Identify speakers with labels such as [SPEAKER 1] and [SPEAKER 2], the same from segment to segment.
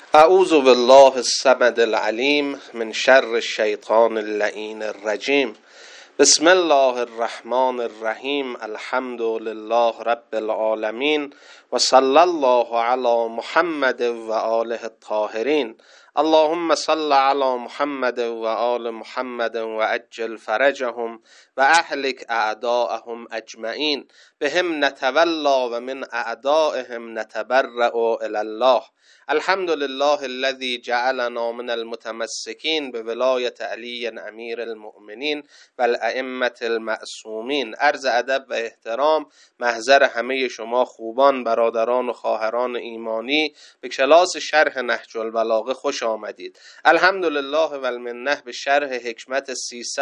[SPEAKER 1] اعوذ بالله الصمد العلیم من شر الشیطان اللعین الرجیم. بسم الله الرحمن الرحیم. الحمد لله رب العالمین و صلی الله علی محمد و آله الطاهرین. اللهم صل علی محمد و آل محمد و عجل فرجهم و اهلک اعداءهم اجمعین. بهم نتولا و من اعدائهم نتبرأ الی الله. الحمد لله الذي جعلنا من المتمسكين بولایت علی امیر المؤمنین و الائمة المعصومین. عرض ادب و احترام محضر همه شما خوبان، برادران و خواهران ایمانی به کلاس شرح نهج البلاغه خوش آمدید. الحمدلله و المنه به شرح حکمت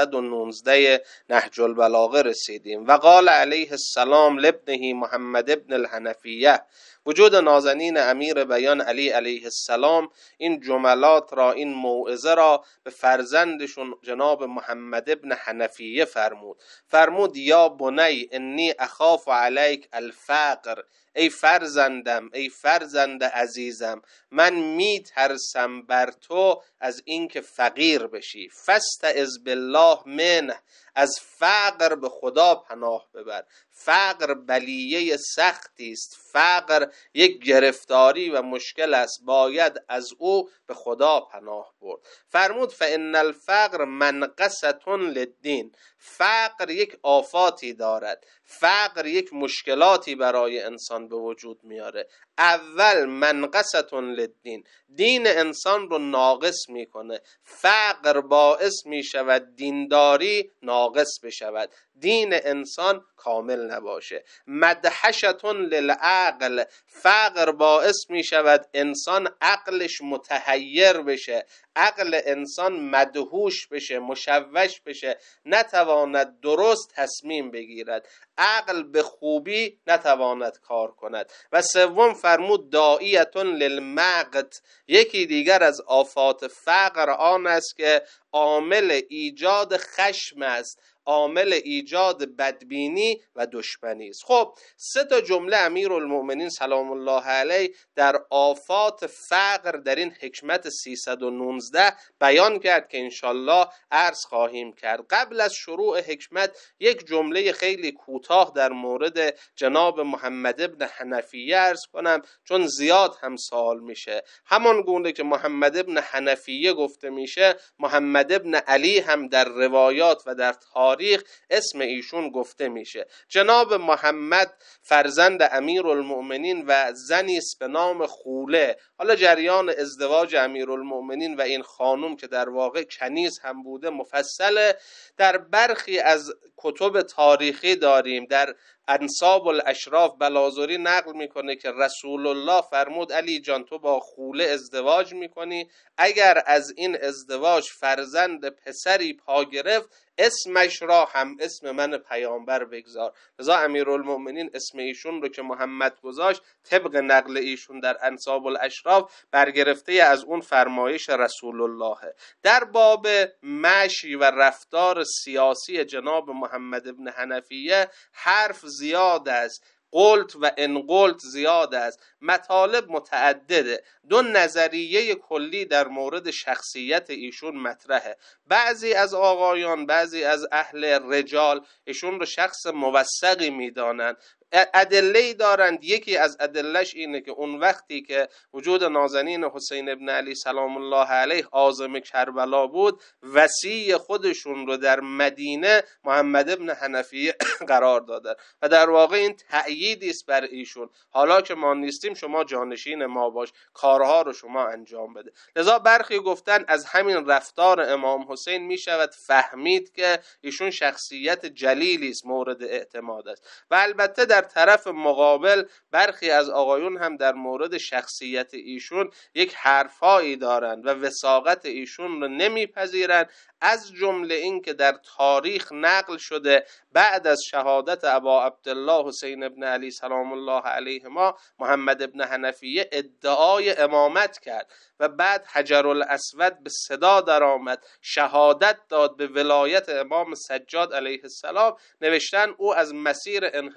[SPEAKER 1] 319 نهج البلاغه رسیدیم. و قال علیه السلام لابنه محمد ابن الحنفیه، وجود نازنین امیر بیان علی علیه السلام این جملات را، این موعظه را به فرزندشون جناب محمد ابن حنفیه فرمود یا بنی انی اخاف علیک الفقر. ای فرزندم، ای فرزند عزیزم، من می ترسم بر تو از اینکه فقیر بشی. فاستعذ بالله منه، از فقر به خدا پناه ببر. فقر بلیه سختی است، فقر یک گرفتاری و مشکل است، باید از او به خدا پناه برد. فرمود فان الفقر منقصة للدین، فقر یک آفاتی دارد، فقر یک مشکلاتی برای انسان به وجود میاره. اول منقصة للدین، دین انسان رو ناقص میکنه. فقر باعث میشود دینداری ناقص بشود، دین انسان کامل نباشه. مدحشة للعقل، فقر باعث میشود انسان عقلش متحیر بشه، عقل انسان مدهوش بشه، مشوش بشه، نتواند درست تصمیم بگیرد، عقل به خوبی نتواند کار کند. و سوم فرمود داعیة للمقت، یکی دیگر از آفات فقر آن است که عامل ایجاد خشم است، عامل ایجاد بدبینی و دشمنی است. خب 3 جمله امیرالمؤمنین سلام الله علیه در آفات فقر در این حکمت 319 بیان کرد که انشالله عرض خواهیم کرد. قبل از شروع حکمت یک جمله خیلی کوتاه در مورد جناب محمد ابن حنفیه عرض کنم، چون زیاد هم سوال میشه. همان گونه که محمد ابن حنفیه گفته میشه، محمد ابن علی هم در روایات و در تاریخ اسم ایشون گفته میشه. جناب محمد فرزند امیرالمؤمنین و زنی است به نام خوله. حالا جریان ازدواج امیرالمؤمنین و این خانم که در واقع کنیز هم بوده مفصله، در برخی از کتب تاریخی داریم. در انساب الاشراف بلازوری نقل میکنه که رسول الله فرمود علی جان تو با خوله ازدواج میکنی، اگر از این ازدواج فرزند پسری پا گرفت اسمش را هم اسم من پیامبر بگذار. لذا امیرالمؤمنین اسم ایشون رو که محمد گذاشت طبق نقل ایشون در انساب الاشراف برگرفته از اون فرمایش رسول الله. در باب مشی و رفتار سیاسی جناب محمد ابن حنفیه حرف زیاد است، قلت و انقلت زیاد است، مطالب متعدده. 2 نظریه کلی در مورد شخصیت ایشون مطرحه. بعضی از آقایان، بعضی از اهل رجال ایشون رو شخص موثقی میدانند، ادله‌ای دارند. یکی از ادلهش اینه که اون وقتی که وجود نازنین حسین ابن علی سلام الله علیه عازم کربلا بود، وصی خودشون رو در مدینه محمد ابن حنفیه قرار دادن و در واقع این تأییدی است بر ایشون، حالا که ما نیستیم شما جانشین ما باش، کارها رو شما انجام بده. لذا برخی گفتن از همین رفتار امام حسین می شود فهمید که ایشون شخصیت جلیلی است، مورد اعتماد است. و البته در طرف مقابل برخی از آقایون هم در مورد شخصیت ایشون یک حرفایی دارند و وثاقت ایشون رو نمیپذیرند، از جمله این که در تاریخ نقل شده بعد از شهادت ابا عبدالله حسین ابن علی سلام الله علیهما محمد ابن حنفیه ادعای امامت کرد و بعد حجر الاسود به صدا در آمد، شهادت داد به ولایت امام سجاد علیه السلام. نوشتن او از مسیر انحراف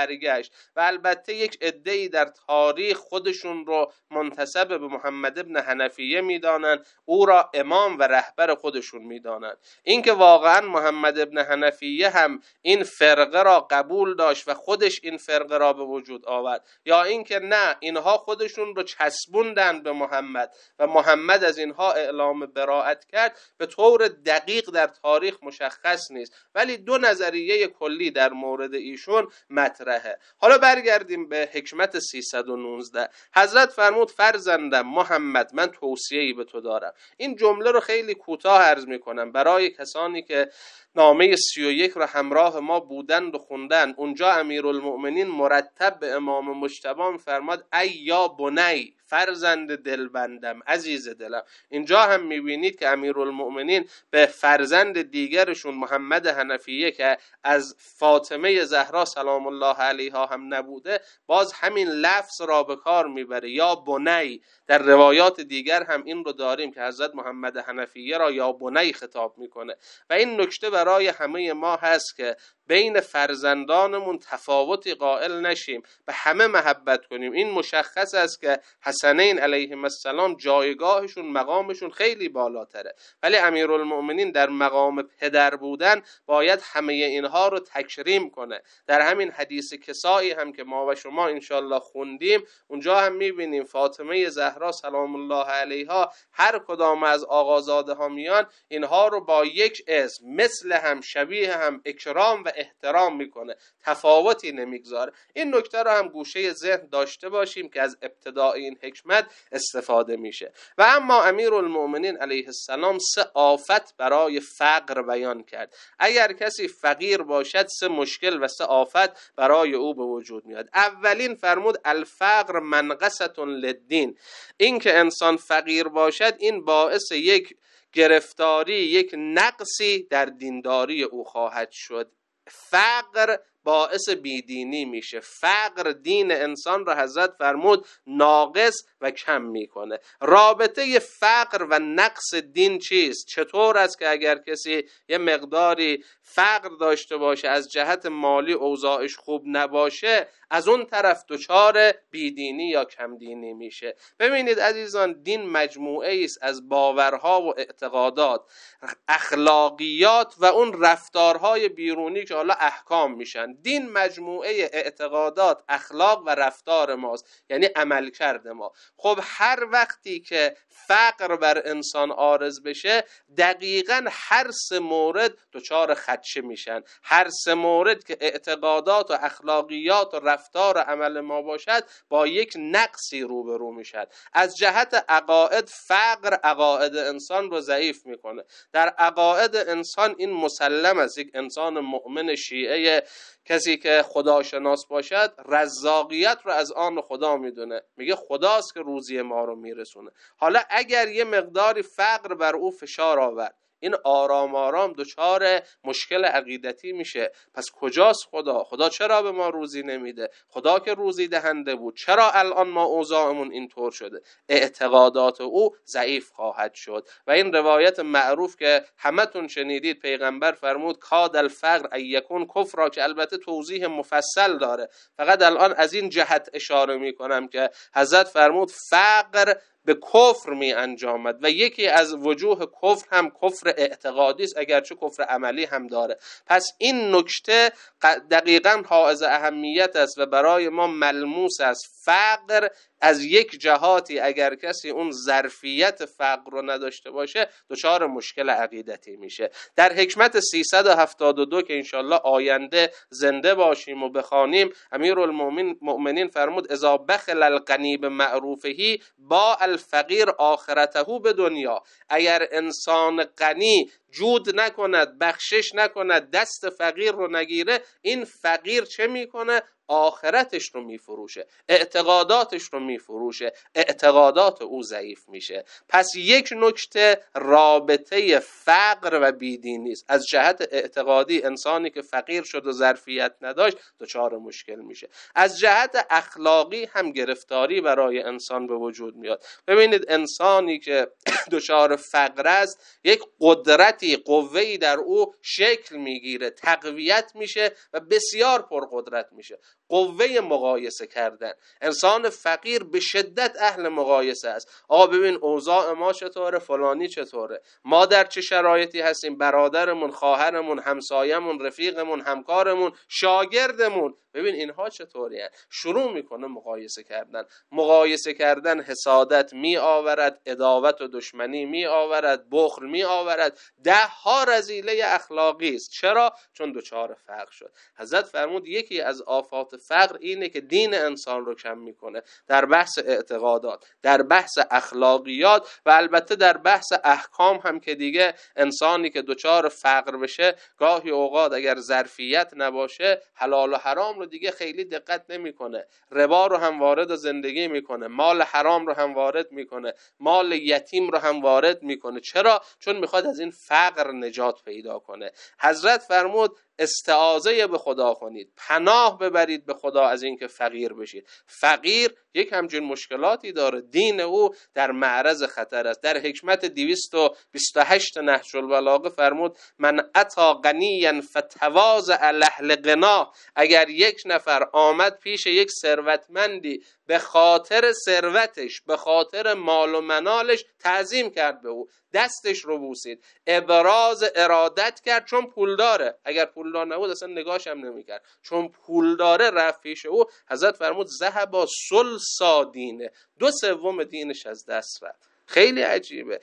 [SPEAKER 1] برگشت و البته یک عده‌ای در تاریخ خودشون رو منتسب به محمد ابن حنفیه میدانن، او را امام و رهبر خودشون میدانن. اینکه واقعا محمد ابن حنفیه هم این فرقه را قبول داشت و خودش این فرقه را به وجود آورد، یا اینکه نه اینها خودشون رو چسبوندن به محمد و محمد از اینها اعلام براءت کرد، به طور دقیق در تاریخ مشخص نیست، ولی دو نظریه کلی در مورد ایشون مطرحه. حالا برگردیم به حکمت 319. حضرت فرمود فرزندم محمد من توصیه‌ای به تو دارم. این جمله رو خیلی کوتاه عرض می‌کنم برای کسانی که نامه 31 رو همراه ما بودند و خوندن. اونجا امیرالمؤمنین مرتب به امام مجتبی فرماد ای یا بنی، فرزند دلبندم، عزیز دلم. اینجا هم میبینید که امیرالمؤمنین به فرزند دیگرشون محمد حنفیه که از فاطمه زهرا سلام الله علیها هم نبوده، باز همین لفظ را به کار میبره، یا بنی. در روایات دیگر هم این رو داریم که حضرت محمد حنفیه را یا بنی خطاب میکنه. و این نکته برای همه ما هست که بین فرزندانمون تفاوتی قائل نشیم، به همه محبت کنیم. این مشخص است که حسنین علیهم السلام جایگاهشون مقامشون خیلی بالاتره، ولی امیرالمؤمنین در مقام پدر بودن باید همه اینها رو تکریم کنه. در همین حدیث کسایی هم که ما و شما انشالله خوندیم، اونجا هم میبینیم فاطمه زهرا سلام الله علیها هر کدام از آقازاده ها میان، اینها رو با یک اسم مثل هم شبیه هم اکرام و احترام میکنه، تفاوتی نمیگذاره. این نکته رو هم گوشه ذهن داشته باشیم که از ابتدای این حکمت استفاده میشه. و اما امیرالمؤمنین علیه السلام 3 آفت برای فقر بیان کرد. اگر کسی فقیر باشد 3 مشکل و 3 آفت برای او به وجود میاد. اولین فرمود الفقر منقصة للدین. این که انسان فقیر باشد این باعث یک گرفتاری، یک نقصی در دینداری او خواهد شد. فقر باعث بیدینی میشه. فقر دین انسان را حضرت فرمود ناقص و کم میکنه. رابطه فقر و نقص دین چیست؟ چطور است که اگر کسی یه مقداری فقر داشته باشه، از جهت مالی اوضاعش خوب نباشه، از اون طرف دچار بیدینی یا کم دینی میشه؟ ببینید عزیزان، دین مجموعه است از باورها و اعتقادات، اخلاقیات و اون رفتارهای بیرونی که حالا احکام میشن. دین مجموعه اعتقادات، اخلاق و رفتار ماست، یعنی عمل کرده ما. خب هر وقتی که فقر بر انسان عارض بشه، دقیقاً هر 3 مورد دچار خدشه میشن. هر 3 مورد که اعتقادات و اخلاقیات و رفتار و عمل ما باشد، با یک نقصی روبرو میشد. از جهت عقاید، فقر عقاید انسان رو ضعیف میکنه. در عقاید انسان این مسلم است. یک انسان مؤمن شیعه، کسی که خداشناس باشد، رزاقیت رو از آن خدا میدونه، میگه خداست که روزی ما رو میرسونه. حالا اگر یه مقداری فقر بر او فشار آورد، این آرام آرام دچار مشکل عقیدتی میشه. پس کجاست خدا؟ خدا چرا به ما روزی نمیده؟ خدا که روزی دهنده بود، چرا الان ما اوضاعمون اینطور شده؟ اعتقادات او ضعیف خواهد شد. و این روایت معروف که همتون شنیدید، پیغمبر فرمود کاد الفقر ان یکون کفر، که البته توضیح مفصل داره، فقط الان از این جهت اشاره میکنم که حضرت فرمود فقر به کفر می انجامد. و یکی از وجوه کفر هم کفر اعتقادی است، اگرچه کفر عملی هم داره. پس این نکته دقیقاً حائز اهمیت است و برای ما ملموس است. فقر از یک جهاتی اگر کسی اون ظرفیت فقر رو نداشته باشه، دچار مشکل عقیدتی میشه. در حکمت 372 که انشالله آینده زنده باشیم و بخوانیم، امیرالمؤمنین فرمود اذا بخل الغنی بمعروفه با الفقیر آخرته به دنیا. اگر انسان غنی جود نکند، بخشش نکند، دست فقیر رو نگیره، این فقیر چه میکنه؟ آخرتش رو میفروشه، اعتقاداتش رو میفروشه، اعتقادات او ضعیف میشه. پس یک نکته رابطه فقر و بیدینی است. از جهت اعتقادی انسانی که فقیر شد و ظرفیت نداشت دچار مشکل میشه. از جهت اخلاقی هم گرفتاری برای انسان به وجود میاد. ببینید انسانی که دچار فقر است، یک قدرتی قدرتی، قوه‌ای در او شکل میگیره، تقویت میشه و بسیار پرقدرت میشه. قوه مقایسه کردن. انسان فقیر به شدت اهل مقایسه است. آقا ببین اوضاع ما چطوره، فلانی چطوره، ما در چه شرایطی هستیم، برادرمون، خواهرمون، همسایمون، رفیقمون، همکارمون، شاگردمون، ببین اینها چطوری هست. شروع میکنه مقایسه کردن. مقایسه کردن حسادت می آورد، عداوت و دشمنی می آورد، بخل می آورد، 10 ها رذیله اخلاقی است. چرا؟ چون دچار فقر شد. حضرت فرمود یکی از آفات فقر اینه که دین انسان رو کم میکنه، در بحث اعتقادات، در بحث اخلاقیات و البته در بحث احکام هم که دیگه انسانی که دچار فقر بشه گاهی اوقات اگر ظرفیت نباشه حلال و حرام رو دیگه خیلی دقت نمیکنه، ربا رو هم وارد زندگی میکنه، مال حرام رو هم وارد میکنه، مال یتیم رو هم وارد میکنه. چرا؟ چون میخواد از این فقر نجات پیدا کنه. حضرت فرمود استعاذه به خدا کنید، پناه ببرید به خدا از اینکه فقیر بشید. فقیر یک همچین مشکلاتی داره، دین او در معرض خطر است. در حکمت 228 نهج البلاغه فرمود من اتی غنیا فتواضع لاهل غنا. اگر یک نفر آمد پیش یک ثروتمندی به خاطر ثروتش، به خاطر مال و منالش تعظیم کرد به او، دستش رو بوسید، ابراز ارادت کرد چون پول داره. اگر پولدار نبود اصلا نگاش هم نمی‌کرد، چون پول داره رفت پیش او. حضرت فرمود ذهب ثلث دینه، 2/3 دینش از دست رفت. خیلی عجیبه،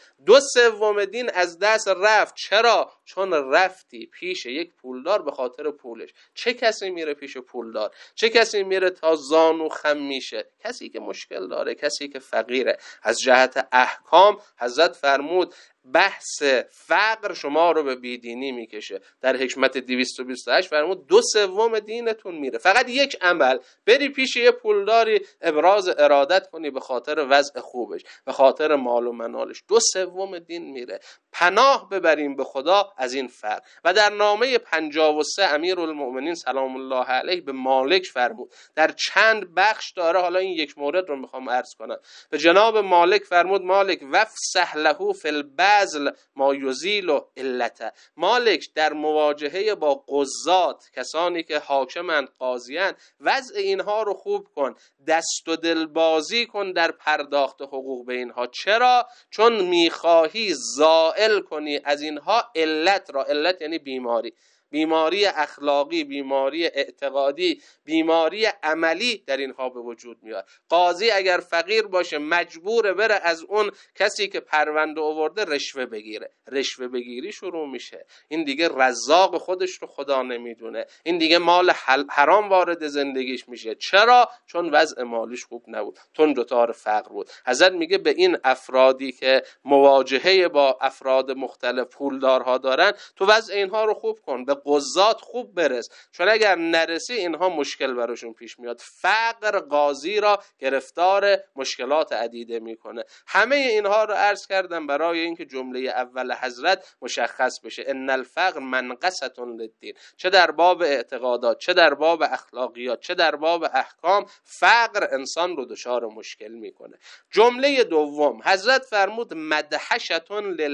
[SPEAKER 1] 2/3 دین از دست رفت. چرا؟ چون رفتی پیش یک پولدار به خاطر پولش. چه کسی میره پیش پولدار؟ چه کسی میره تا زانو خم میشه؟ کسی که مشکل داره، کسی که فقیره. از جهت احکام حضرت فرمود بحث فقر شما رو به بیدینی میکشه. در حکمت 228 فرمود 2/3 دینتون میره. فقط یک عمل، بری پیش یه پولداری ابراز ارادت کنی به خاطر وضع خوبش، به خاطر مال و منالش، 2/3 دین میره. پناه ببریم به خدا از این فقر. و در نامه 53 امیرالمؤمنین سلام الله علیه به مالک فرمود، در چند بخش داره، حالا این یک مورد رو میخوام عرض کنم. به جناب مالک فرمود مالک وفسح له فی البذل ما یزیل علته. مالک در مواجهه با قضات، کسانی که حاکمند، قاضیان، وضع اینها رو خوب کن، دست و دل بازی کن در پرداخت حقوق به اینها. چرا؟ چون میخواهی زائل کنی از اینها علت را. علت یعنی بیماری، بیماری اخلاقی، بیماری اعتقادی، بیماری عملی در اینها به وجود میاد. قاضی اگر فقیر باشه مجبوره بره از اون کسی که پرونده آورده رشوه بگیره. رشوه بگیری شروع میشه. این دیگه رزاق خودش رو خدا نمیدونه، این دیگه مال حرام وارد زندگیش میشه. چرا؟ چون وضع مالیش خوب نبود، چون دچار فقر بود. حضرت میگه به این افرادی که مواجهه با افراد مختلف پولدارها دارن، تو وضع اینها رو خوب کن، به قضات خوب برس، چون اگر نرسی اینها مشکل براشون پیش میاد. فقر قاضی را گرفتار مشکلات عدیده میکنه. همه اینها رو عرض کردم برای اینکه جمله اول حضرت مشخص بشه، ان الفقر منقصة للدین. چه در باب اعتقادات، چه در باب اخلاقیات، چه در باب احکام، فقر انسان رو دچار مشکل میکنه. جمله دوم حضرت فرمود مدهشة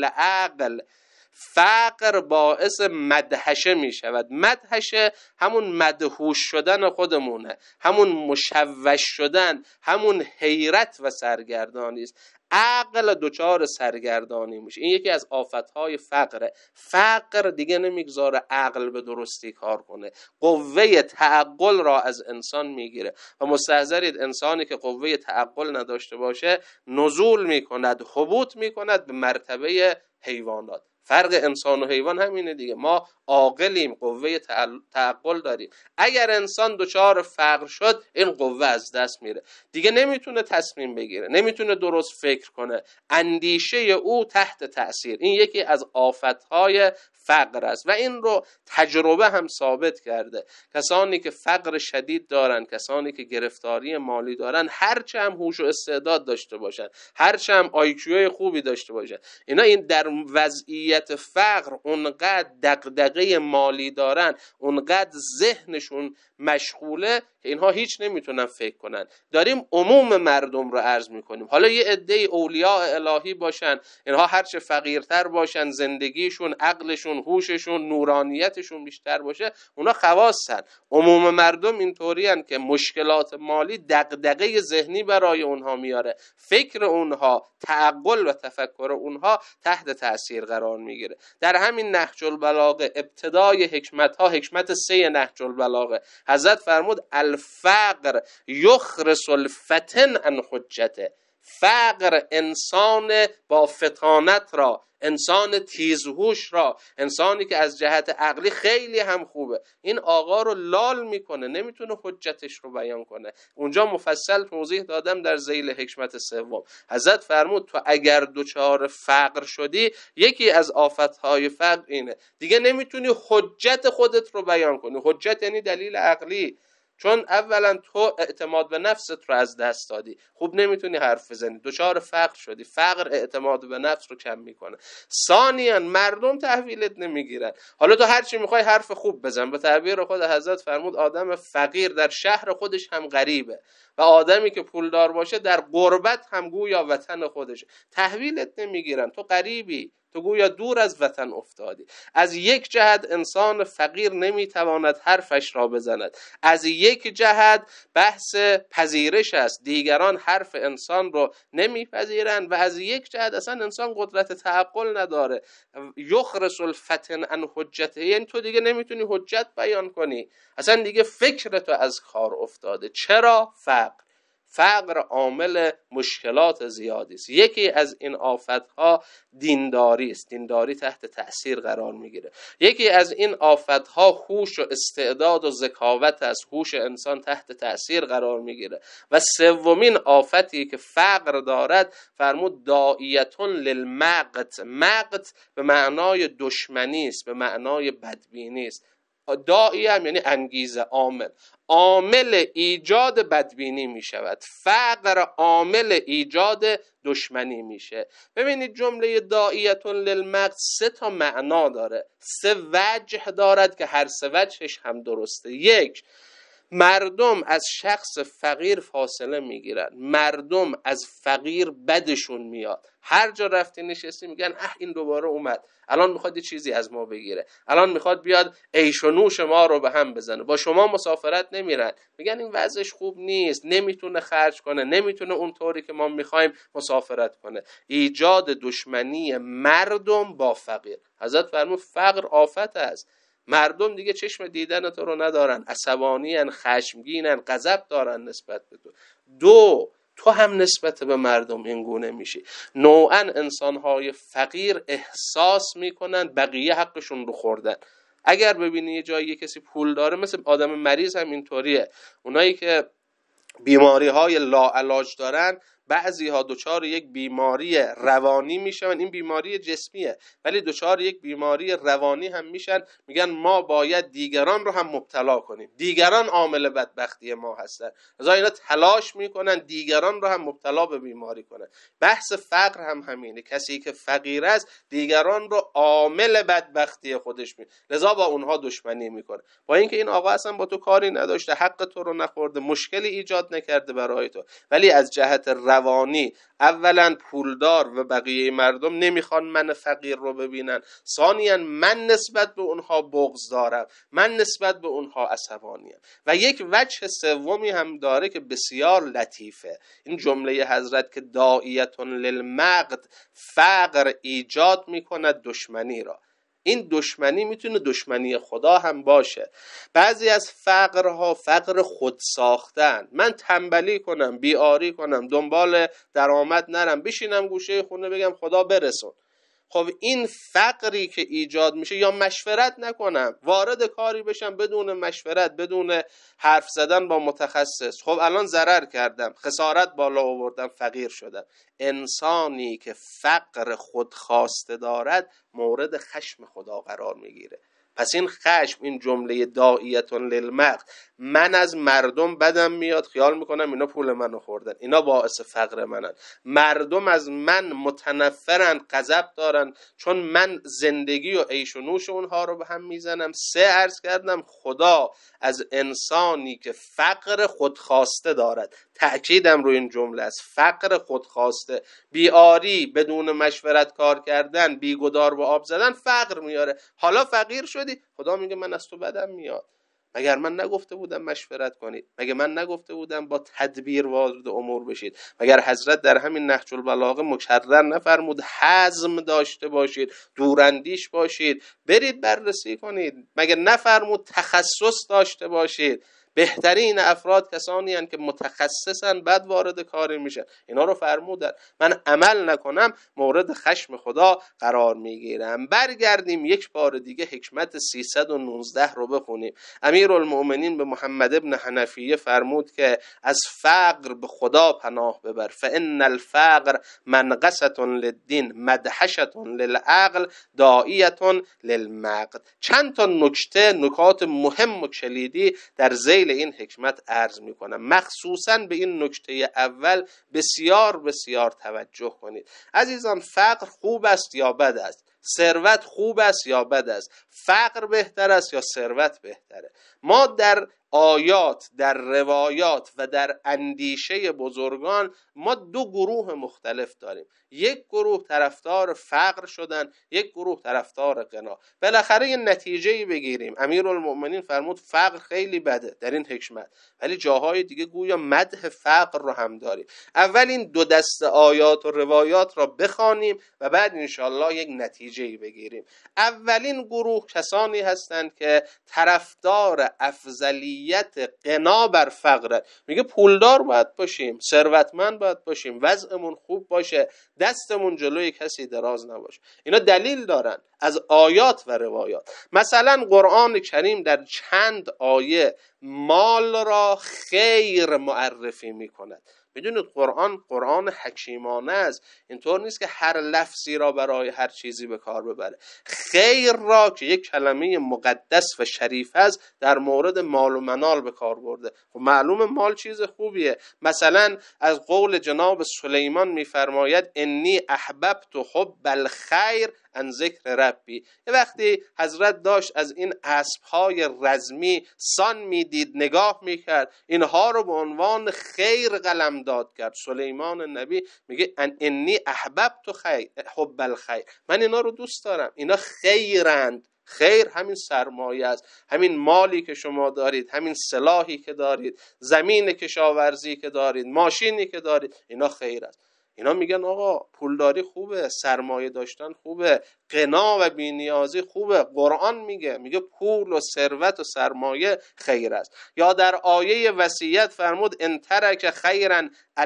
[SPEAKER 1] للعقل. فقر باعث مدهشه می شود. مدهشه همون مدهوش شدن خودمونه، همون مشوش شدن، همون حیرت و سرگردانی است. عقل دچار سرگردانی میشه. این یکی از آفتهای فقره. فقر دیگه نمیگذاره عقل به درستی کار کنه، قوه تعقل را از انسان میگیره. و مستحضرید انسانی که قوه تعقل نداشته باشه نزول میکند، هبوط میکند به مرتبه حیوانات. فرق انسان و حیوان همینه دیگه. ما عاقلیم، قوه تعقل داریم. اگر انسان دچار فقر شد این قوه از دست میره، دیگه نمیتونه تصمیم بگیره، نمیتونه درست فکر کنه، اندیشه او تحت تأثیر. این یکی از آفتهای فقر است و این رو تجربه هم ثابت کرده. کسانی که فقر شدید دارن، کسانی که گرفتاری مالی دارن، هرچه هم هوش و استعداد داشته باشن، هرچه هم آیکیوی خوبی داشته باشن، اینا این در وضعیت وضعیت فقر اونقدر دغدغه مالی دارن، اونقدر ذهنشون مشغوله که اینها هیچ نمیتونن فکر کنن. داریم عموم مردم رو عرض میکنیم. حالا یه عده اولیاء الهی باشن، اینها هرچه فقیرتر باشن، زندگیشون، عقلشون، هوششون، نورانیتشون بیشتر باشه، اونا خواصن. عموم مردم اینطوری هن که مشکلات مالی دغدغه ذهنی برای اونها میاره، فکر اونها، تعقل و تفکر اونها تحت تاثیر قرار میگیره. در همین نهج البلاغه ابتدای حکمت ها، حکمت 3 نهج البلاغه، حضرت فرمود الفقر یخرس الفتن عن حجته. فقر انسان با فطانت را، انسان تیزهوش را، انسانی که از جهت عقلی خیلی هم خوبه، این آقا رو لال میکنه، نمیتونه حجتش رو بیان کنه. اونجا مفصل توضیح دادم در ذیل حکمت 3. حضرت فرمود تو اگر دچار فقر شدی، یکی از آفتهای فقر اینه، دیگه نمیتونی حجت خودت رو بیان کنی. حجت یعنی دلیل عقلی، چون اولا تو اعتماد به نفست رو از دست دادی، خوب نمیتونی حرف بزنی، دچار فقر شدی. فقر اعتماد به نفس رو کم میکنه. ثانیاً مردم تحویلت نمیگیرن. حالا تو هر چی میخوای حرف خوب بزن. به تعبیر خود حضرت فرمود آدم فقیر در شهر خودش هم غریبه و آدمی که پولدار باشه در غربت هم گویا وطن خودشه. تحویلت نمیگیرن، تو غریبی، تو گویا دور از وطن افتادی. از یک جهت انسان فقیر نمیتواند حرفش را بزند، از یک جهت بحث پذیرش است، دیگران حرف انسان رو نمیپذیرند، و از یک جهت اصلا انسان قدرت تعقل نداره. یخرس الفتن عن حجته، یعنی تو دیگه نمیتونی حجت بیان کنی، اصلا دیگه فکر تو از کار افتاده. چرا؟ فقر عامل مشکلات زیادی است. یکی از این آفتها دینداری است، دینداری تحت تأثیر قرار میگیره. یکی از این آفتها هوش و استعداد و ذکاوت است، هوش انسان تحت تأثیر قرار میگیره. و سومین آفتی که فقر دارد، فرمود داعیتون للمقت. مقت به معنای دشمنی است، به معنای بدبینی است. داعی هم یعنی انگیزه، عامل ایجاد بدبینی می شود. فقر عامل ایجاد دشمنی میشه. ببینید جمله داعیتون للمقت 3 تا معنا داره، 3 وجه دارد که هر 3 وجهش هم درسته. 1، مردم از شخص فقیر فاصله میگیرن، مردم از فقیر بدشون میاد، هر جا رفتی نشستی میگن این دوباره اومد، الان میخواد یه چیزی از ما بگیره، الان میخواد بیاد عیش و نوش ما رو به هم بزنه. با شما مسافرت نمیرن، میگن این وضعش خوب نیست، نمیتونه خرج کنه، نمیتونه اونطوری که ما میخوایم مسافرت کنه. ایجاد دشمنی مردم با فقیر. حضرت فرمود فقر آفت است. مردم دیگه چشم دیدن تو رو ندارن، عصبانی‌ان، خشمگینن، غضب دارن نسبت به تو. 2، تو هم نسبت به مردم این گونه میشی. نوعا انسان‌های فقیر احساس میکنن بقیه حقشون رو خوردن. اگر ببینی یه جایی کسی پول داره، مثل آدم مریض هم اینطوریه. اونایی که بیماری‌های لاعلاج دارن، بعضی ها دچار یک بیماری روانی میشن، این بیماری جسمیه ولی دچار یک بیماری روانی هم میشن، میگن ما باید دیگران رو هم مبتلا کنیم، دیگران عامل بدبختی ما هستن، لذا اینا تلاش میکنن دیگران رو هم مبتلا به بیماری کنن. بحث فقر هم همینه، کسی که فقیر است دیگران رو عامل بدبختی خودش لذا با اونها دشمنی میکنه، با اینکه این آقا اصلا با تو کاری نداشته، حق تو رو نخورده، مشکلی ایجاد نکرده برای تو، ولی از جهت روانی اولا پولدار و بقیه مردم نمیخوان من فقیر رو ببینن، ثانیا من نسبت به اونها بغض دارم، من نسبت به اونها عصبانیم. و یک وجه سومی هم داره که بسیار لطیفه، این جمله حضرت که داعیتون للمقت، فقر ایجاد میکند دشمنی را. این دشمنی میتونه دشمنی خدا هم باشه. بعضی از فقرها فقر خود ساختن، من تنبلی کنم، بیاری کنم، دنبال درآمد نرم، بشینم گوشه خونه بگم خدا برسون. خب این فقری که ایجاد میشه، یا مشورت نکنم، وارد کاری بشم بدون مشورت، بدون حرف زدن با متخصص، خب الان ضرر کردم، خسارت بالا آوردم، فقیر شدم. انسانی که فقر خودخواسته دارد مورد خشم خدا قرار میگیره. پس این خشم، این جمله داعیتون للمقت، من از مردم بدم میاد، خیال میکنم اینا پول منو خوردن، اینا باعث فقر منن. مردم از من متنفرن، غضب دارن، چون من زندگی و عیش و نوش اونها رو به هم میزنم. 3 عرض کردم خدا از انسانی که فقر خودخواسته دارد، تأکیدم روی این جمله است، فقر خودخواسته، بیاری، بدون مشورت کار کردن، بیگدار به آب زدن، فقر میاره. حالا فقیر شدی، خدا میگه من از تو بدم میاد. مگر من نگفته بودم مشورت کنید؟ مگر من نگفته بودم با تدبیر وارد امور بشید؟ مگر حضرت در همین نهج البلاغه مکرر نفرمود حزم داشته باشید، دوراندیش باشید، برید بررسی کنید؟ مگر نفرمود تخصص داشته باشید؟ بهترین افراد کسانی هستند که متخصصن بعد وارد کاری میشن. اینا رو فرمودن. من عمل نکنم مورد خشم خدا قرار میگیرم. برگردیم یک بار دیگه حکمت 319 رو بخونیم. امیرالمؤمنین به محمد ابن حنفیه فرمود که از فقر به خدا پناه ببر، فان الفقر منقصة للدین مدحشة للعقل داعیة للمقت. چند تا نکات مهم و کلیدی در ذیل این حکمت عرض میکنم. مخصوصا به این نکته اول بسیار بسیار توجه کنید. عزیزان، فقر خوب است یا بد است؟ ثروت خوب است یا بد است؟ فقر بهتر است یا ثروت بهتره؟ ما در آیات، در روایات و در اندیشه بزرگان ما 2 گروه مختلف داریم. یک گروه طرفدار فقر شدن، یک گروه طرفدار غنا. بالاخره یه نتیجه‌ای بگیریم. امیرالمؤمنین فرمود فقر خیلی بده در این حکمت، ولی جاهای دیگه گویا مدح فقر رو هم داریم. اول این 2 دسته آیات و روایات را بخوانیم و بعد انشالله یک نتیجه‌ای بگیریم. اولین گروه کسانی هستند که طرفدار افضلیت غنا بر فقر. میگه پولدار باید باشیم، ثروتمند باید باشیم، وضعمون خوب باشه، دستمون جلوی کسی دراز نباشه. اینا دلیل دارن از آیات و روایات. مثلا قرآن کریم در چند آیه مال را خیر معرفی میکند. میدونید قرآن حکیمانه است. اینطور نیست که هر لفظی را برای هر چیزی به کار ببره. خیر را که یک کلمه مقدس و شریف است در مورد مال و منال به کار برده. خب معلوم مال چیز خوبیه. مثلا از قول جناب سلیمان میفرماید انی احببت حب الخیر عن ذکر ربی. یه وقتی حضرت داشت از این اسبهای رزمی سان میدید، نگاه میکرد، اینها رو به عنوان خیر قلمداد کرد. سلیمان نبی میگه انی احببت حب الخیر، من اینا رو دوست دارم، اینا خیرند. خیر همین سرمایه است، همین مالی که شما دارید، همین سلاحی که دارید، زمین کشاورزی که دارید، ماشینی که دارید، اینا خیر است. اینا میگن آقا پولداری خوبه، سرمایه داشتن خوبه، غنا و بی‌نیازی خوبه. قرآن میگه پول و ثروت و سرمایه خیر است. یا در آیه وصیت فرمود ان ترک خیرا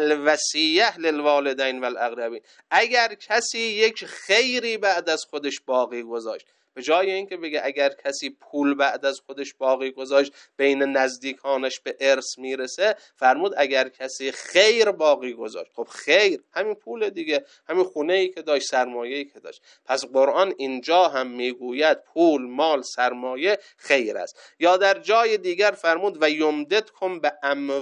[SPEAKER 1] الوصیه للوالدین والاقربین. اگر کسی یک خیری بعد از خودش باقی گذاشت، به جای اینکه بگه اگر کسی پول بعد از خودش باقی گذاشت بین نزدیکانش به ارث میرسه، فرمود اگر کسی خیر باقی گذاشت. خب خیر همین پول دیگه، همین خونه‌ای که داشت، سرمایه‌ای که داشت. پس قرآن اینجا هم میگوید پول، مال، سرمایه خیر است. یا در جای دیگر فرمود و یمددکم به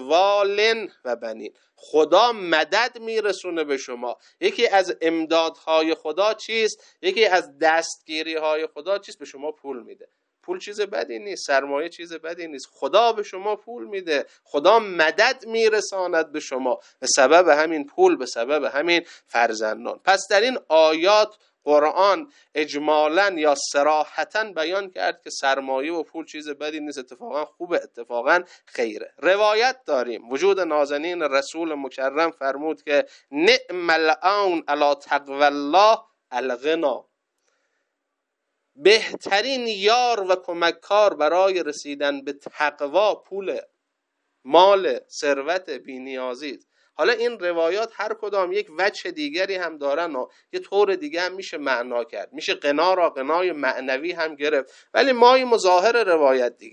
[SPEAKER 1] اموال و بنین. خدا مدد میرسونه به شما. یکی از امدادهای خدا چیست؟ یکی از دستگیری‌های خدا چیست؟ به شما پول میده. پول چیز بدی نیست، سرمایه چیز بدی نیست. خدا به شما پول میده، خدا مدد میرساند به شما به سبب همین پول، به سبب همین فرزندان. پس در این آیات قرآن اجمالاً یا صراحتاً بیان کرد که سرمایه و پول چیز بدی نیست، اتفاقا خوبه، اتفاقا خیره. روایت داریم وجود نازنین رسول مکرم فرمود که نعم العون علی تقوی الله الغنا. بهترین یار و کمککار برای رسیدن به تقوا پول، مال، ثروت، بی‌نیازی. حالا این روایات هر کدام یک وجه دیگری هم دارن و یه طور دیگه هم میشه معنا کرد. میشه غنا را غنای معنوی هم گرفت، ولی ما این مظاهر روایت دیگه.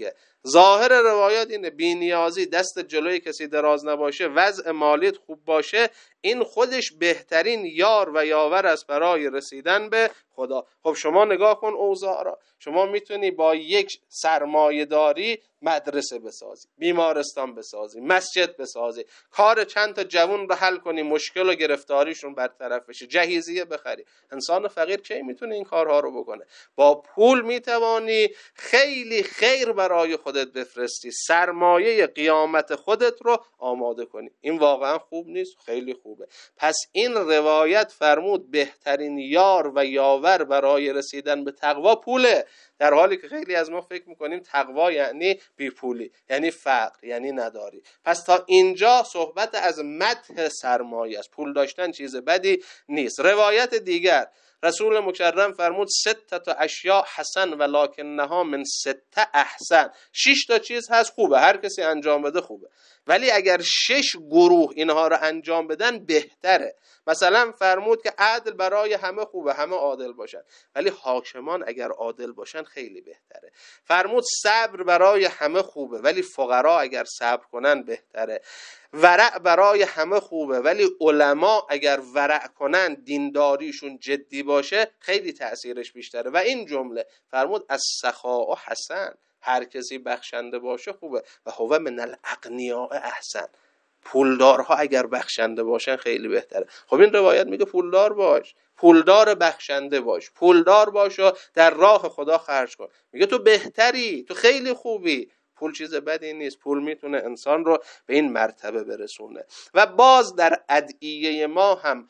[SPEAKER 1] ظاهر روایات اینه بی‌نیازی، دست جلوی کسی دراز نباشه، وضع مالیت خوب باشه، این خودش بهترین یار و یاور است برای رسیدن به خدا. خب شما نگاه کن اوضاع را، شما میتونی با یک سرمایه داری مدرسه بسازی، بیمارستان بسازی، مسجد بسازی، کار چند تا جوون رو حل کنی، مشکل و گرفتاریشون برطرف بشه، جهیزیه بخری. انسان فقیر کی میتونه این کارها رو بکنه؟ با پول میتوانی خیلی خیر برای خودت بفرستی، سرمایه قیامت خودت رو آماده کنی. این واقعا خوب نیست؟ خیلی خوبه. پس این روایت فرمود بهترین یار و یاور برای رسیدن به تقوا پوله، در حالی که خیلی از ما فکر میکنیم تقوا یعنی بیپولی، یعنی فقر، یعنی نداری. پس تا اینجا صحبت از مدح سرمایه است. پول داشتن چیز بدی نیست. روایت دیگر رسول مکرم فرمود 6 اشیاء حسن ولکنها من 6 احسن. 6 تا چیز هست خوبه، هر کسی انجام بده خوبه، ولی اگر 6 گروه اینها رو انجام بدن بهتره. مثلا فرمود که عدل برای همه خوبه، همه عادل باشن، ولی حاکمان اگر عادل باشن خیلی بهتره. فرمود صبر برای همه خوبه، ولی فقرا اگر صبر کنن بهتره. ورع برای همه خوبه، ولی علما اگر ورع کنن، دینداریشون جدی باشه، خیلی تأثیرش بیشتره. و این جمله فرمود از سخاء حسن، هر کسی بخشنده باشه خوبه، و هو من الاغنیاء احسن، پولدارها اگر بخشنده باشن خیلی بهتره. خب این روایت میگه پولدار باش، پولدار بخشنده باش، پولدار باش و در راه خدا خرج کن. میگه تو بهتری، تو خیلی خوبی. پول چیز بدی نیست، پول میتونه انسان رو به این مرتبه برسونه. و باز در ادعیه ما هم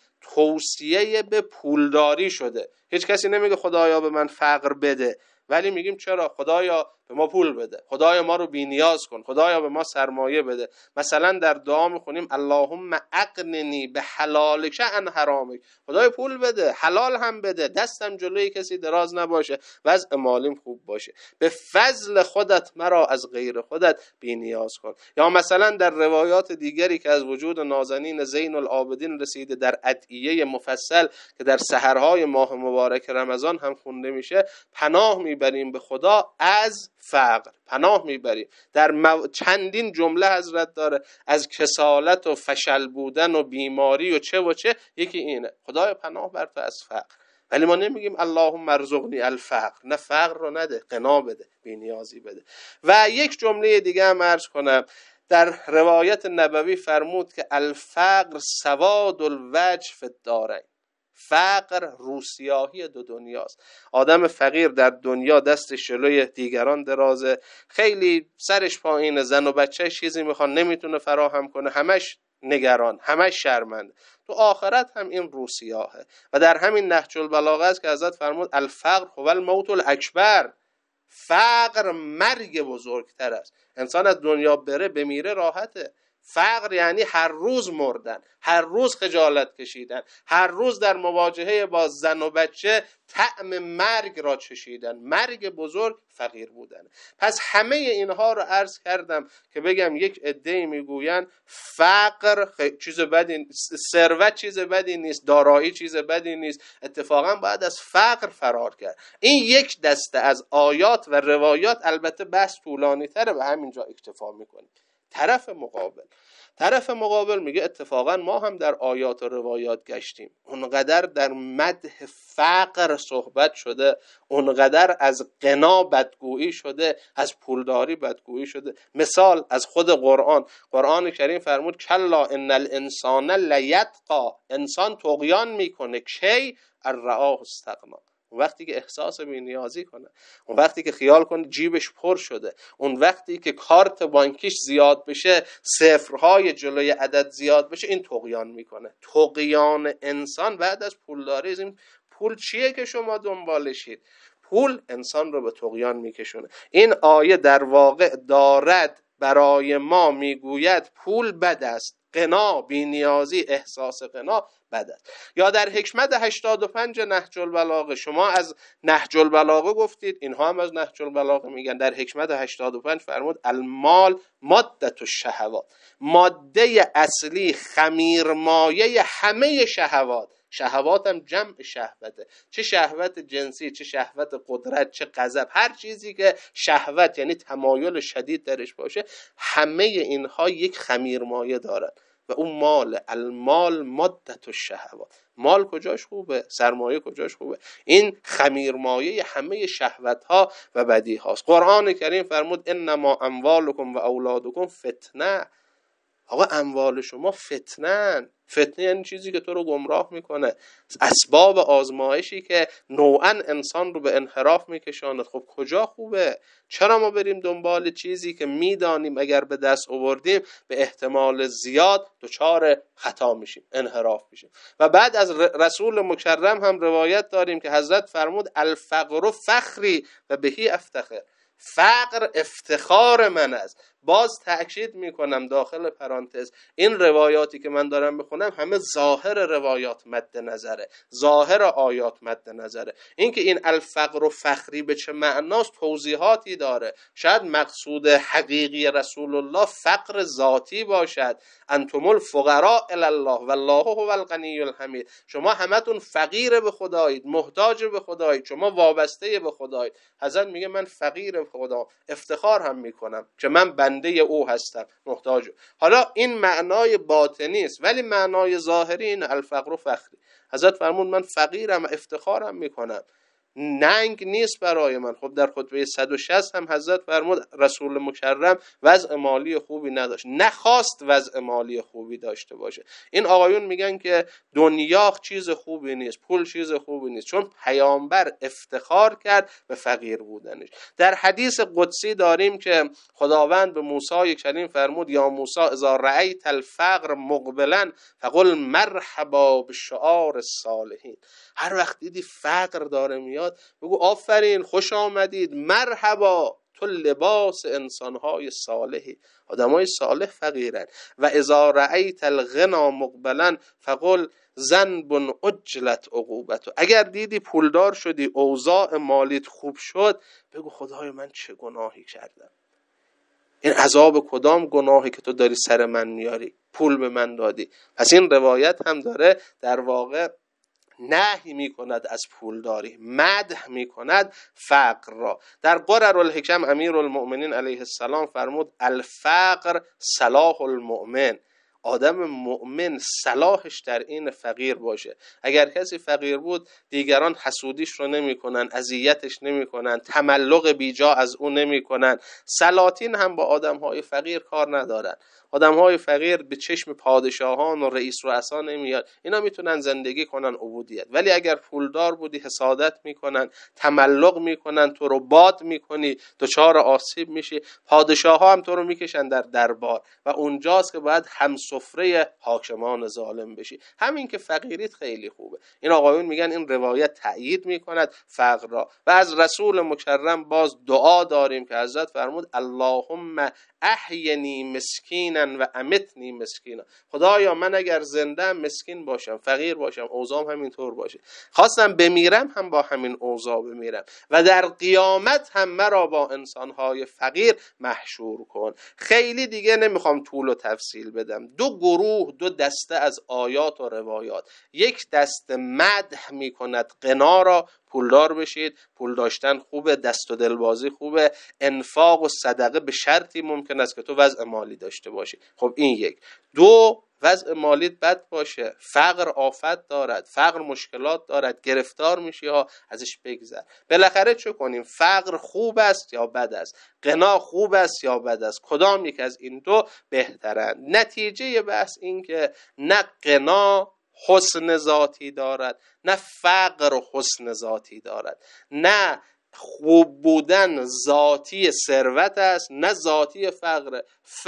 [SPEAKER 1] توصیه به پولداری شده. هیچ کسی نمیگه خدایا به من فقر بده، ولی میگیم چرا؟ خدایا به ما پول بده، خدایا ما رو بی‌نیاز کن، خدایا به ما سرمایه بده. مثلا در دعا میخونیم اللهم اغننی به حلالک عن حرامک، خدایا پول بده، حلال هم بده، دستم جلوی کسی دراز نباشه، وضع مالیم خوب باشه، به فضل خودت مرا از غیر خودت بی‌نیاز کن. یا مثلا در روایات دیگری که از وجود نازنین زین العابدین رسیده در ادعیه مفصل که در سحرهای ماه مبارک رمضان هم خونده میشه، پناه میبریم به خدا از فقر، پناه میبریم. در چندین جمله حضرت داره، از کسالت و فشل بودن و بیماری و چه و چه، یکی اینه خدای پناه بر تو از فقر. ولی ما نمیگیم اللهم ارزقنی الفقر، نه فقر رو نده، غنا بده، بی‌نیازی بده. و یک جمله دیگه هم عرض کنم، در روایت نبوی فرمود که الفقر سواد الوجه فی الدارین، فقر روسیاهی دو دنیاست. آدم فقیر در دنیا دستش جلوی دیگران درازه، خیلی سرش پایینه، زن و بچه چیزی میخوان نمیتونه فراهم کنه، همش نگران، همش شرمنده. تو آخرت هم این روسیاهه. و در همین نهج البلاغه است که حضرت فرمود الفقر هو الموت الاکبر، فقر مرگ بزرگتر است. انسان از دنیا بره، بمیره راحته. فقر یعنی هر روز مردن، هر روز خجالت کشیدن، هر روز در مواجهه با زن و بچه طعم مرگ را چشیدن. مرگ بزرگ فقیر بودن. پس همه اینها رو عرض کردم که بگم یک عده‌ای میگوین فقر چیز بدی نیست، ثروت چیز بدی نیست، دارایی چیز بدی نیست، اتفاقا باید از فقر فرار کرد. این یک دسته از آیات و روایات، البته بحث طولانی تره، به همینجا اکتفا میکنیم. طرف مقابل میگه اتفاقا ما هم در آیات و روایات گشتیم، اونقدر در مدح فقر صحبت شده، اونقدر از غنا بدگویی شده، از پولداری بدگویی شده. مثال از خود قرآن کریم فرمود کلا ان الانسان لیطغی، انسان طغیان میکنه کی الرآه استغنا، اون وقتی که احساس بی‌نیازی کنه، اون وقتی که خیال کنه جیبش پر شده، اون وقتی که کارت بانکیش زیاد بشه، صفرهای جلوی عدد زیاد بشه، این طغیان میکنه. طغیان انسان بعد از پولداری، این پول چیه که شما دنبالشید؟ پول انسان رو به طغیان میکشونه. این آیه در واقع دارد برای ما میگوید پول بد است، غنا، بی‌نیازی، احساس غنا بد است. یا در حکمت 85 نهج البلاغه، شما از نهج البلاغه گفتید، اینها هم از نهج البلاغه میگن. در حکمت 85 فرمود المال مادة الشهوات، ماده اصلی، خمیرمایه همه شهوات. شهوات هم جمع شهوته، چه شهوت جنسی، چه شهوت قدرت، چه غضب، هر چیزی که شهوت یعنی تمایل شدید درش باشه، همه اینها یک خمیرمایه دارن و اون مال. المال مادة الشهوات. مال کجاش خوبه؟ سرمایه کجاش خوبه؟ این خمیرمایه همه شهوت ها و بدی هاست. قرآن کریم فرمود انما اموالکم و اولادکم فتنه. آقا اموال شما فتنه. فتنه یعنی چیزی که تو رو گمراه میکنه، اسباب آزمایشی که نوعا انسان رو به انحراف میکشاند. خب کجا خوبه؟ چرا ما بریم دنبال چیزی که میدانیم اگر به دست آوردیم به احتمال زیاد دچار خطا میشیم، انحراف میشیم؟ و بعد از رسول مکرم هم روایت داریم که حضرت فرمود الفقر فخری و بهی افتخر. فقر افتخار من است. باز تأکید میکنم داخل پرانتز، این روایاتی که من دارم میخونم همه ظاهر روایات مد نظره، ظاهر آیات مد نظره. این که این الفقر و فخری به چه معناست توضیحاتی داره. شاید مقصود حقیقی رسول الله فقر ذاتی باشد، انتم الفقراء الی الله والله هو الغنی الحمید. شما همتون فقیر به خدایید، محتاج به خدایید، شما وابسته به خدایید. حضرت میگه من فقیر به خدا، افتخار هم میکنم که من بنده او هستم، محتاج. حالا این معنای باطنی است، ولی معنای ظاهری این الفقر و فخری. حضرت فرمود من فقیرم، افتخارم میکنم، ننگ نیست برای من. خب در خطبه 160 هم حضرت فرمود رسول مکرم وضع مالی خوبی نداشت، نخواست وضع مالی خوبی داشته باشه. این آقایون میگن که دنیا چیز خوبی نیست، پول چیز خوبی نیست، چون پیامبر افتخار کرد به فقیر بودنش. در حدیث قدسی داریم که خداوند به موسی کریم فرمود یا موسی اذا رأیت الفقر مقبلا فقل مرحبا بالشعار الصالحین. هر وقت دیدی فقر داره میاد بگو آفرین، خوش آمدید، مرحبا، تو لباس انسانهای صالحی. آدمای صالح فقیرن. و اذا رأیت الغنا مقبلا فقل ذنب عجلت عقوبته. اگر دیدی پولدار شدی، اوضاع مالیت خوب شد، بگو خدای من چه گناهی کردم، این عذاب کدام گناهی که تو داری سر من میاری، پول به من دادی. پس این روایت هم داره در واقع نهی میکند از پولداری، مدح میکند فقر را. در قرر الحکم امیرالمؤمنین علیه السلام فرمود الفقر صلاح المؤمن. آدم مؤمن صلاحش در این فقیر باشه. اگر کسی فقیر بود دیگران حسودیش رو نمی کنن، اذیتش نمی کنن، تملق بیجا از اون نمی کنن. سلاطین هم با آدم های فقیر کار ندارن. آدم های فقیر به چشم پادشاهان و رئیس رؤسا نمیاد، اینا میتونن زندگی کنن عبودیت. ولی اگر پولدار بودی حسادت میکنن، تملق میکنن، تو رو باد میکنی، دچار آسیب میشی. پادشاه ها هم تو رو میکشن در دربار و اونجاست که باید همسفره حاکمان ظالم بشی. همین که فقیریت خیلی خوبه. این آقایون میگن این روایت تأیید میکند فقر را. و از رسول مکرم باز دعا داریم که حضرت فرمود اللهم احینی مسکینا و امتنی مسکینا. خدایا من اگر زنده مسکین باشم، فقیر باشم، اوضاعم همینطور باشه، خواستم بمیرم هم با همین اوضاع بمیرم و در قیامت هم مرا با انسانهای فقیر محشور کن. خیلی دیگه نمیخوام طول و تفصیل بدم. دو گروه، دو دسته از آیات و روایات. یک دسته مدح میکند غنا را، پولدار بشید، پول داشتن خوبه، دست و دلبازی خوبه، انفاق و صدقه به شرطی ممکن است که تو وضع مالی داشته باشی. خب این یک. دو، وضع مالیت بد باشه، فقر آفت دارد، فقر مشکلات دارد، گرفتار میشی ها، ازش بگذر. بالاخره چه کنیم؟ فقر خوب است یا بد است؟ غنا خوب است یا بد است؟ کدام یک از این دو بهترند؟ نتیجه بحث این که نه غنا حسن ذاتی دارد، نه فقر حسن ذاتی دارد. نه خوب بودن ذاتی ثروت است، نه ذاتی فقر.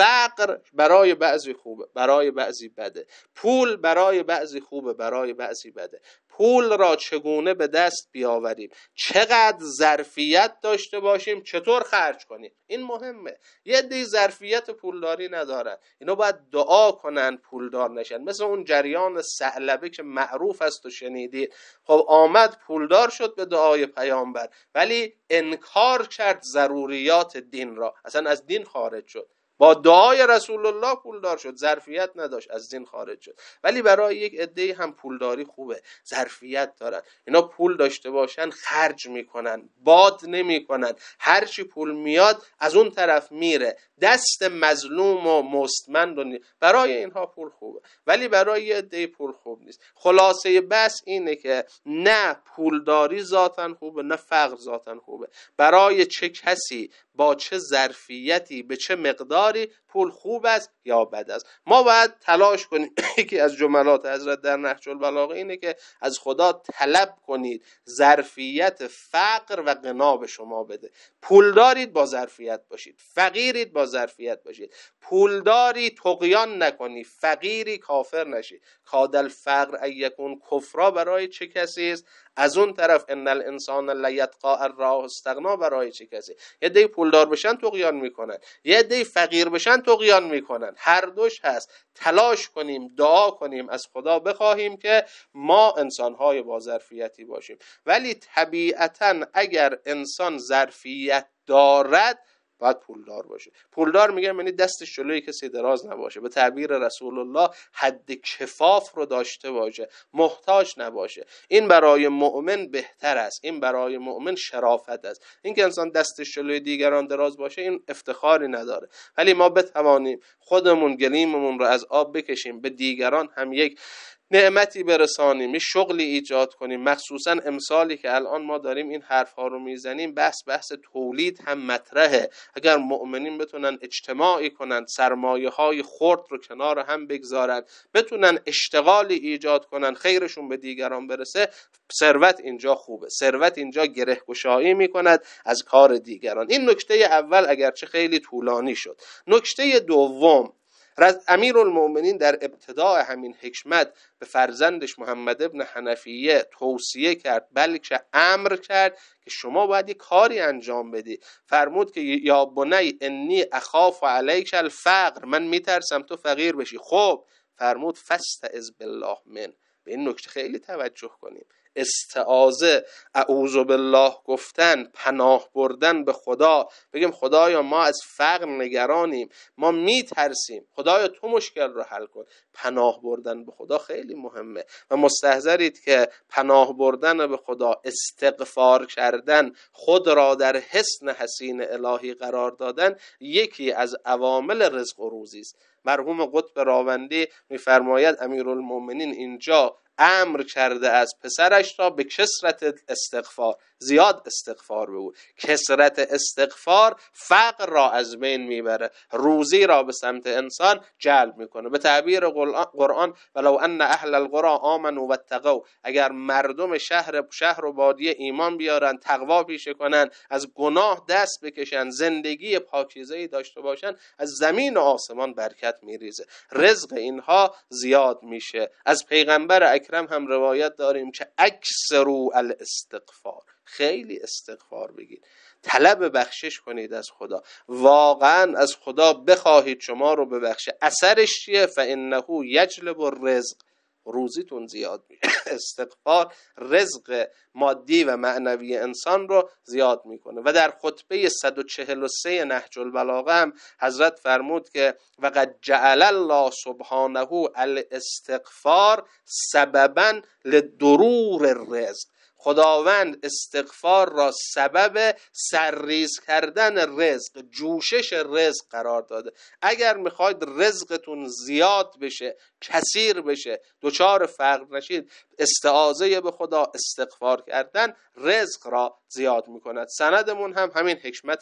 [SPEAKER 1] فقر برای بعضی خوبه، برای بعضی بده. پول برای بعضی خوبه، برای بعضی بده. پول را چگونه به دست بیاوریم، چقدر ظرفیت داشته باشیم، چطور خرج کنیم، این مهمه. یه عده ظرفیت پولداری ندارن، اینا باید دعا کنن پولدار نشن. مثل اون جریان ثعلبه که معروف است و شنیدید. خب آمد پولدار شد به دعای پیامبر، ولی انکار کرد ضروریات دین را، اصلا از دین خارج شد. با دعای رسول الله پولدار شد، ظرفیت نداشت، از دین خارج شد. ولی برای یک عده هم پولداری خوبه، ظرفیت دارن، اینا پول داشته باشن خرج میکنن، باد نمیکنن، هر چی پول میاد از اون طرف میره دست مظلوم و مستمند، برای اینها پول خوبه. ولی برای یه عده پول خوب نیست. خلاصه بس اینه که نه پولداری ذاتاً خوبه، نه فقر ذاتاً خوبه. برای چه کسی با چه ظرفیتی به چه مقداری پول خوب است یا بد است. ما باید تلاش کنیم. یکی از جملات حضرت در نهج البلاغه اینه که از خدا طلب کنید ظرفیت فقر و غنا به شما بده. پول دارید با ظرفیت باشید، فقیرید با ظرفیت باشید. پولداری طغیان نکنی، فقیری کافر نشی. کاد الفقر ان یکون کفرا برای چه کسی است؟ از اون طرف ان الانسان لیطغی ان رآه استغنا برای چه کسی؟ یه دی پولدار بشن طغیان میکنن، یه دی فقیر بشن طغیان میکنن. هر دوش هست. تلاش کنیم، دعا کنیم، از خدا بخواهیم که ما انسانهای با ظرفیتی باشیم. ولی طبیعتاً اگر انسان ظرفیت دارد باید پولدار باشه. پولدار میگم یعنی دستش جلوی کسی دراز نباشه، به تعبیر رسول الله حد کفاف رو داشته باشه، محتاج نباشه. این برای مؤمن بهتر است، این برای مؤمن شرافت است. این که انسان دستش جلوی دیگران دراز باشه این افتخاری نداره. ولی ما بتوانیم خودمون گلیممون رو از آب بکشیم، به دیگران هم یک نعمتی برسانیم، یه شغلی ایجاد کنیم. مخصوصا امسالی که الان ما داریم این حرفها رو میزنیم، بحث تولید هم مطرحه. اگر مؤمنین بتونن اجتماعی کنن، سرمایه های خرد رو کنار هم بگذارن، بتونن اشتغالی ایجاد کنن، خیرشون به دیگران برسه، ثروت اینجا خوبه. ثروت اینجا گره گشایی میکند از کار دیگران. این نکته اول، اگرچه خیلی طولانی شد. نکته دوم، امیرالمؤمنین در ابتداء همین حکمت به فرزندش محمد ابن حنفیه توصیه کرد، بلکه امر کرد که شما باید یک کاری انجام بدی. فرمود که یا بنی انی اخاف علیک الفقر، من میترسم تو فقیر بشی. خب فرمود فاستعذ بالله من. به این نکته خیلی توجه کنیم. استعاذه، اعوذ بالله گفتن، پناه بردن به خدا، بگیم خدایا ما از فقر نگرانیم، ما میترسیم، خدایا تو مشکل رو حل کن. پناه بردن به خدا خیلی مهمه و مستحضرید که پناه بردن به خدا، استغفار کردن، خود را در حصن حصین الهی قرار دادن، یکی از عوامل رزق و روزی است. مرحوم قطب راوندی میفرماید امیرالمؤمنین اینجا امر کرده از پسرش را به کثرت استغفار، زیاد استغفار بگو. کثرت استغفار فقر را از بین میبره، روزی را به سمت انسان جلب میکنه. به تعبیر قرآن ولو ان اهل القرى آمنوا واتقوا، اگر مردم شهر و بادیه ایمان بیارن، تقوا پیشه کنن، از گناه دست بکشن، زندگی پاکیزه‌ای داشته باشن، از زمین و آسمان برکت میریزه، رزق اینها زیاد میشه. از پیغمبر اکرم هم روایت داریم که اکثروا الاستغفار، خیلی استغفار بگید، طلب بخشش کنید از خدا، واقعا از خدا بخواهید شما رو ببخشه. اثرش چیه؟ فانه یجلب الرزق، روزیتون زیاد میشه. استغفار رزق مادی و معنوی انسان رو زیاد میکنه. و در خطبه 143 نهج البلاغه هم حضرت فرمود که وقد جعل الله سبحانه الاستغفار سببا لدرور الرزق، خداوند استغفار را سبب سرریز کردن رزق، جوشش رزق قرار داده. اگر میخواید رزقتون زیاد بشه، کثیر بشه، دچار فقر نشید، استعاذه به خدا، استغفار کردن رزق را زیاد میکند. سندمون هم همین حکمت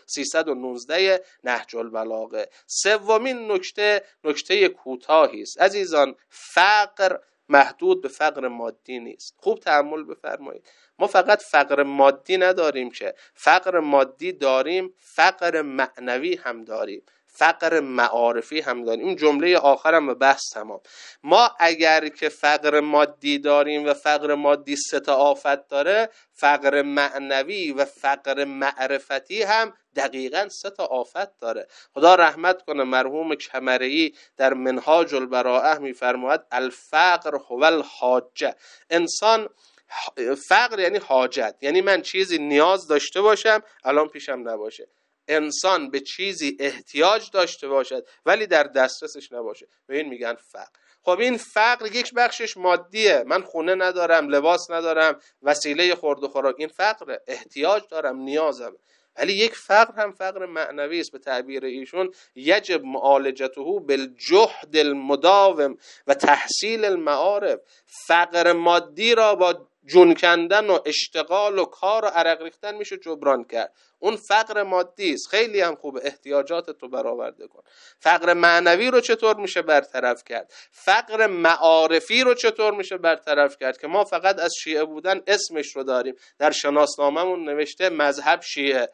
[SPEAKER 1] 319 نهج البلاغه. سومین نکته کوتاهی است. عزیزان، فقر محدود به فقر مادی نیست. خوب تأمل بفرمایید. ما فقط فقر مادی نداریم که، فقر مادی داریم، فقر معنوی هم داریم، فقر معارفی هم داریم. این جمله آخرم به بحث تمام. ما اگر که فقر مادی داریم و فقر مادی 3 آفت داره، فقر معنوی و فقر معرفتی هم دقیقاً 3 آفت داره. خدا رحمت کنه مرحوم کمرئی در منهاج البراءه میفرماید الفقر هو الحاجه. انسان فقر یعنی حاجت، یعنی من چیزی نیاز داشته باشم الان پیشم نباشه. انسان به چیزی احتیاج داشته باشد ولی در دسترسش نباشه، به این میگن فقر. خب این فقر یک بخشش مادیه، من خونه ندارم، لباس ندارم، وسیله خورد و خوراک، این فقره، احتیاج دارم، نیازم. ولی یک فقر هم فقر معنوی است، به تعبیر ایشون یجب معالجته بالجهد المداوم و تحصیل المعارف. فقر مادی را با جون کندن و اشتغال و کار و عرق ریختن میشه جبران کرد، اون فقر مادی است، خیلی هم خوبه، احتیاجات تو برآورده کن. فقر معنوی رو چطور میشه برطرف کرد؟ فقر معارفی رو چطور میشه برطرف کرد؟ که ما فقط از شیعه بودن اسمش رو داریم، در شناسنامه‌مون نوشته مذهب شیعه،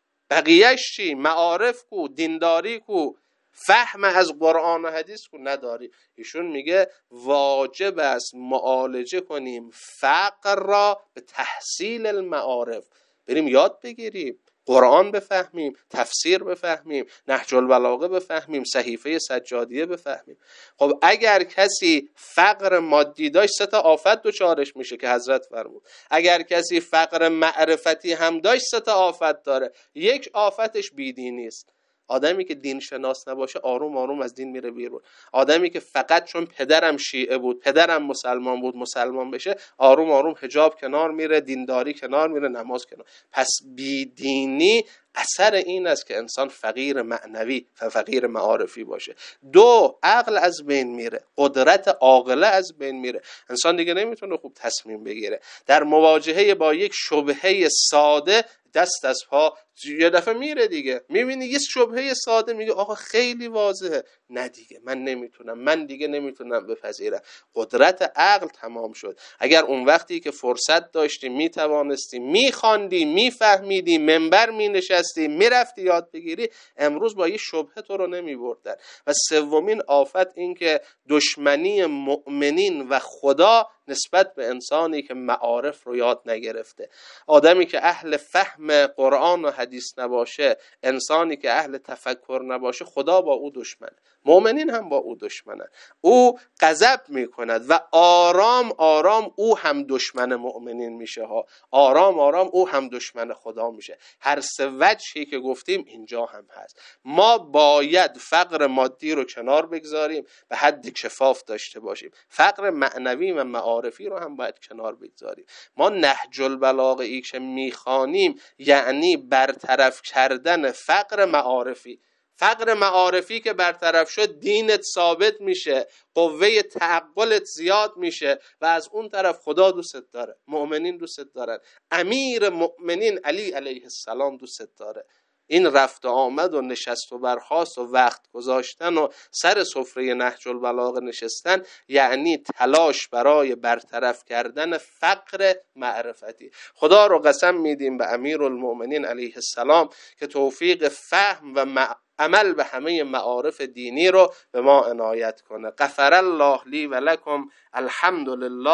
[SPEAKER 1] بقیهش چی؟ معارف کو، دینداری کو، فهم از قرآن و حدیث کو نداری. ایشون میگه واجب است معالجه کنیم فقر را به تحصیل المعارف، بریم یاد بگیریم، قرآن بفهمیم، تفسیر بفهمیم، نهج البلاغه بفهمیم، صحیفه سجادیه بفهمیم. خب اگر کسی فقر مادی داشت 3 آفت دچارش میشه که حضرت فرمود. اگر کسی فقر معرفتی هم داشت 3 آفت داره. یک آفتش بیدینی است. آدمی که دین شناس نباشه آروم آروم از دین میره بیرون. آدمی که فقط چون پدرم شیعه بود، پدرم مسلمان بود مسلمان بشه، آروم آروم حجاب کنار میره، دینداری کنار میره، نماز کنار. پس بیدینی اثر این است که انسان فقیر معنوی و فقیر معارفی باشه. 2، عقل از بین میره، قدرت عاقله از بین میره، انسان دیگه نمیتونه خوب تصمیم بگیره. در مواجهه با یک شبهه ساده دست از پا یه دفعه میره دیگه. میبینی یه شبهه ساده میگه آقا خیلی واضحه، نه دیگه من دیگه نمیتونم بپذیرم. قدرت عقل تمام شد. اگر اون وقتی که فرصت داشتی میتوانستی میخواندی، میفهمیدی، منبر مینشستی، میرفتی یاد بگیری، امروز با یه شبهه تو رو نمیبردن. و 3مین آفت این که دشمنی مؤمنین و خدا نسبت به انسانی که معارف رو یاد نگرفته. آدمی که اهل فهم قرآن و حدیث نباشه، انسانی که اهل تفکر نباشه، خدا با او دشمنه، مؤمنین هم با او دشمنن. او غضب میکند و آرام آرام او هم دشمن مؤمنین میشه ها، آرام آرام او هم دشمن خدا میشه. هر 3 وجهی که گفتیم اینجا هم هست. ما باید فقر مادی رو کنار بگذاریم، به حد کفاف داشته باشیم. فقر معنوی و معارفی رو هم باید کنار بگذاریم. ما نهج البلاغه ای که میخوانیم یعنی برطرف کردن فقر معارفی. فقر معارفی که برطرف شد دینت ثابت میشه، قوه تعقلت زیاد میشه و از اون طرف خدا دوستت داره، مؤمنین دوستت دارن، امیر مؤمنین علی علیه السلام دوستت داره. این رفت و آمد و نشست و برخاست و وقت گذاشتن و سر سفره نهج البلاغه نشستن یعنی تلاش برای برطرف کردن فقر معرفتی. خدا رو قسم میدیم به امیرالمؤمنین علیه السلام که توفیق فهم و عمل به همه معارف دینی رو به ما عنایت کنه. غفر الله لی و لکم، الحمدلله.